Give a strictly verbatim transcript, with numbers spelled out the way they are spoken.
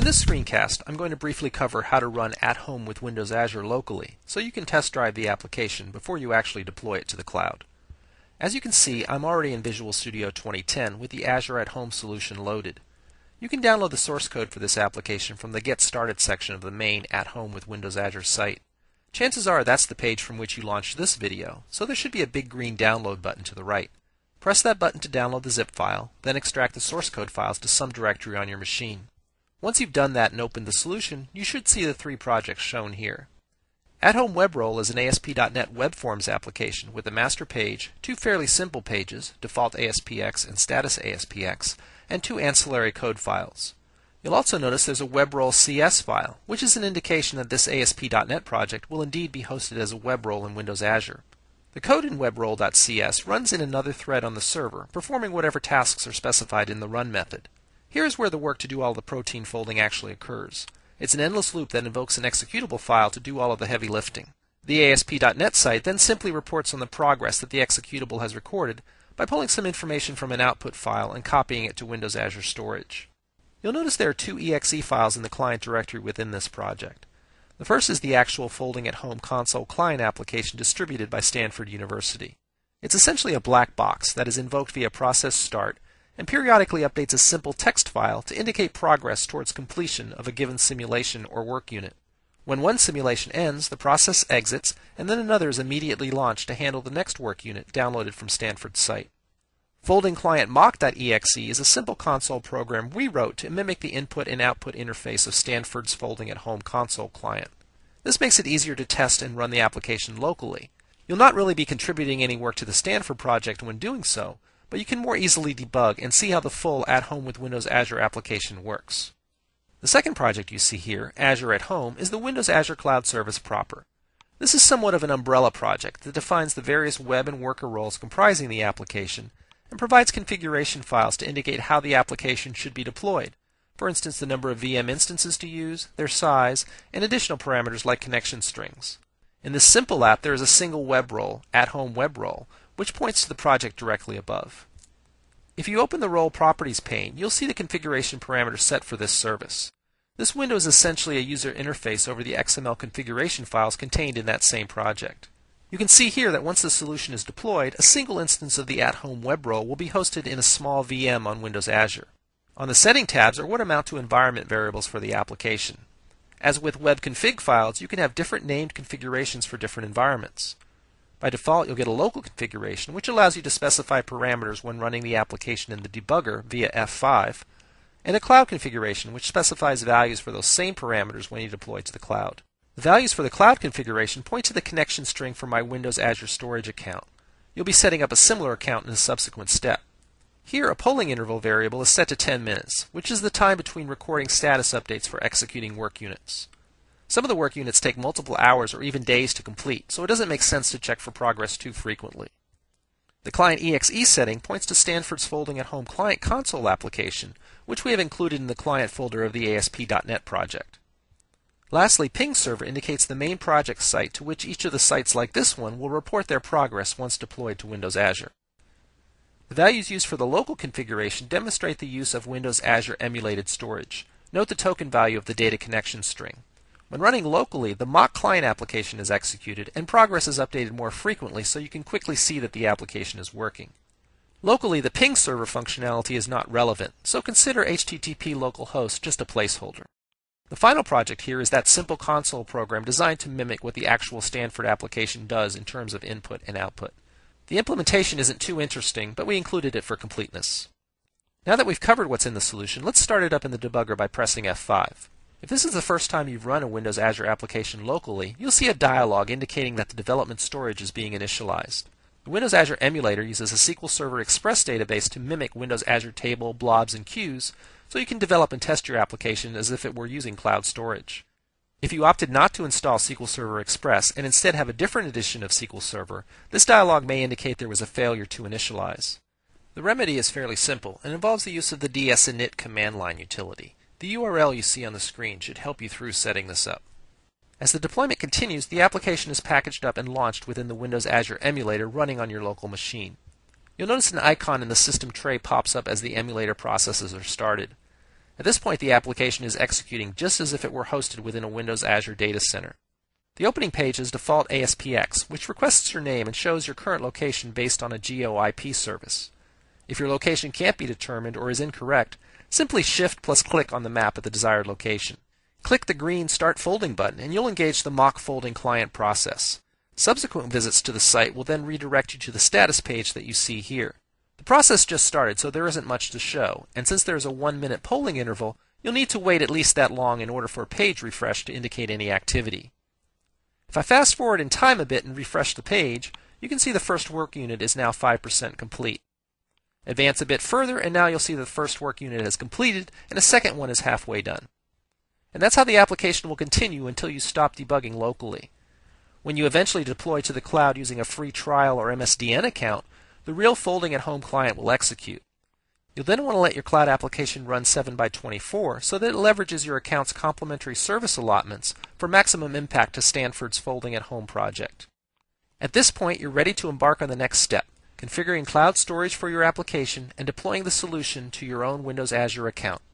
this screencast, I'm going to briefly cover how to run at home with Windows Azure locally, so you can test drive the application before you actually deploy it to the cloud. As you can see, I'm already in Visual Studio twenty ten with the Azure at Home solution loaded. You can download the source code for this application from the Get Started section of the main At Home with Windows Azure site. Chances are that's the page from which you launched this video, so there should be a big green download button to the right. Press that button to download the zip file, then extract the source code files to some directory on your machine. Once you've done that and opened the solution, you should see the three projects shown here. At Home WebRoll is an A S P dot net web forms application with a master page, two fairly simple pages, default A S P X and status A S P X, and two ancillary code files. You'll also notice there's a WebRoll C S file, which is an indication that this A S P dot net project will indeed be hosted as a WebRoll in Windows Azure. The code in WebRoll dot C S runs in another thread on the server, performing whatever tasks are specified in the run method. Here's where the work to do all the protein folding actually occurs. It's an endless loop that invokes an executable file to do all of the heavy lifting. The A S P dot net site then simply reports on the progress that the executable has recorded by pulling some information from an output file and copying it to Windows Azure storage. You'll notice there are two E X E files in the client directory within this project. The first is the actual Folding at Home console client application distributed by Stanford University. It's essentially a black box that is invoked via process start and periodically updates a simple text file to indicate progress towards completion of a given simulation or work unit. When one simulation ends, the process exits, and then another is immediately launched to handle the next work unit downloaded from Stanford's site. Folding Client Mock dot E X E is a simple console program we wrote to mimic the input and output interface of Stanford's Folding at Home console client. This makes it easier to test and run the application locally. You'll not really be contributing any work to the Stanford project when doing so, but you can more easily debug and see how the full At Home with Windows Azure application works. The second project you see here, Azure at Home, is the Windows Azure Cloud Service proper. This is somewhat of an umbrella project that defines the various web and worker roles comprising the application and provides configuration files to indicate how the application should be deployed. For instance, the number of V M instances to use, their size, and additional parameters like connection strings. In this simple app, there is a single web role, At Home Web Role, which points to the project directly above. If you open the Role Properties pane, you'll see the configuration parameters set for this service. This window is essentially a user interface over the X M L configuration files contained in that same project. You can see here that once the solution is deployed, a single instance of the At Home Web Role will be hosted in a small V M on Windows Azure. On the Setting tabs are what amount to environment variables for the application. As with web config files, you can have different named configurations for different environments. By default, you'll get a local configuration, which allows you to specify parameters when running the application in the debugger via F five, and a cloud configuration, which specifies values for those same parameters when you deploy to the cloud. The values for the cloud configuration point to the connection string for my Windows Azure Storage account. You'll be setting up a similar account in a subsequent step. Here, a polling interval variable is set to ten minutes, which is the time between recording status updates for executing work units. Some of the work units take multiple hours or even days to complete, so it doesn't make sense to check for progress too frequently. The Client E X E setting points to Stanford's Folding at Home client console application, which we have included in the client folder of the A S P dot net project. Lastly, Ping Server indicates the main project site to which each of the sites like this one will report their progress once deployed to Windows Azure. The values used for the local configuration demonstrate the use of Windows Azure emulated storage. Note the token value of the data connection string. When running locally, the mock client application is executed and progress is updated more frequently so you can quickly see that the application is working. Locally, the Ping Server functionality is not relevant, so consider H T T P localhost just a placeholder. The final project here is that simple console program designed to mimic what the actual Stanford application does in terms of input and output. The implementation isn't too interesting, but we included it for completeness. Now that we've covered what's in the solution, let's start it up in the debugger by pressing F five. If this is the first time you've run a Windows Azure application locally, you'll see a dialog indicating that the development storage is being initialized. The Windows Azure emulator uses a S Q L Server Express database to mimic Windows Azure Table, blobs, and queues, so you can develop and test your application as if it were using cloud storage. If you opted not to install S Q L Server Express and instead have a different edition of S Q L Server, this dialog may indicate there was a failure to initialize. The remedy is fairly simple and involves the use of the ds-init command line utility. The U R L you see on the screen should help you through setting this up. As the deployment continues, the application is packaged up and launched within the Windows Azure emulator running on your local machine. You'll notice an icon in the system tray pops up as the emulator processes are started. At this point, the application is executing just as if it were hosted within a Windows Azure data center. The opening page is default A S P X, which requests your name and shows your current location based on a Geo I P service. If your location can't be determined or is incorrect, simply shift plus click on the map at the desired location. Click the green Start Folding button and you'll engage the mock folding client process. Subsequent visits to the site will then redirect you to the status page that you see here. The process just started, so there isn't much to show, and since there's a one minute polling interval, you'll need to wait at least that long in order for a page refresh to indicate any activity. If I fast forward in time a bit and refresh the page, you can see the first work unit is now five percent complete. Advance a bit further and now you'll see the first work unit has completed and a second one is halfway done. And that's how the application will continue until you stop debugging locally. When you eventually deploy to the cloud using a free trial or M S D N account, the real folding at home client will execute. You'll then want to let your cloud application run seven by twenty-four so that it leverages your account's complementary service allotments for maximum impact to Stanford's Folding at Home project. At this point, you're ready to embark on the next step, configuring cloud storage for your application and deploying the solution to your own Windows Azure account.